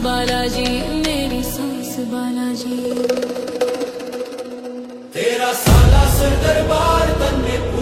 बालाजी मेरी सांस बालाजी। तेरा साला सर दरबार तन्ने